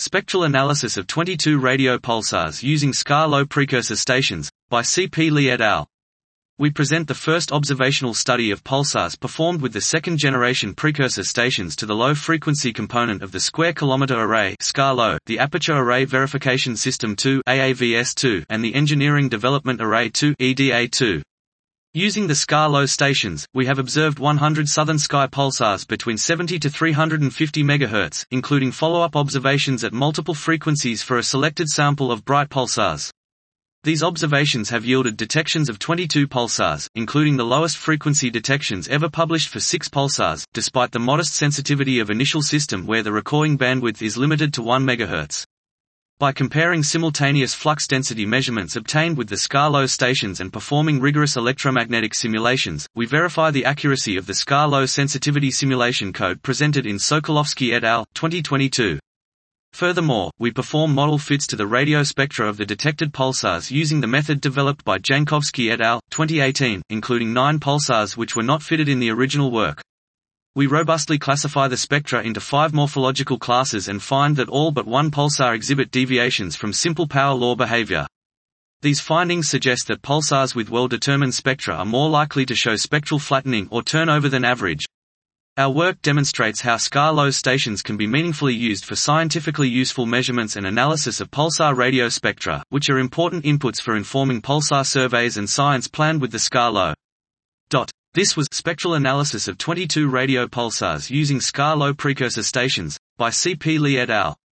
Spectral Analysis of 22 Radio Pulsars Using SCAR-Low Precursor Stations, by C.P. Lee et al. We present the first observational study of pulsars performed with the second-generation precursor stations to the low-frequency component of the Square Kilometre Array (SCAR-Low), the Aperture Array Verification System 2 (AAVS2), and the Engineering Development Array 2 (EDA2). Using the SCAR-Low stations, we have observed 100 southern sky pulsars between 70 to 350 MHz, including follow-up observations at multiple frequencies for a selected sample of bright pulsars. These observations have yielded detections of 22 pulsars, including the lowest frequency detections ever published for 6 pulsars, despite the modest sensitivity of initial system where the recording bandwidth is limited to 1 MHz. By comparing simultaneous flux density measurements obtained with the SCAR-Low stations and performing rigorous electromagnetic simulations, we verify the accuracy of the SCAR-Low sensitivity simulation code presented in Sokolovsky et al. 2022. Furthermore, we perform model fits to the radio spectra of the detected pulsars using the method developed by Jankovsky et al. 2018, including 9 pulsars which were not fitted in the original work. We robustly classify the spectra into 5 morphological classes and find that all but one pulsar exhibit deviations from simple power law behavior. These findings suggest that pulsars with well-determined spectra are more likely to show spectral flattening or turnover than average. Our work demonstrates how SCAR-Low stations can be meaningfully used for scientifically useful measurements and analysis of pulsar radio spectra, which are important inputs for informing pulsar surveys and science planned with the SCAR-Low. This was Spectral Analysis of 22 Radio Pulsars Using SCAR-Low Precursor Stations, by C.P. Lee et al.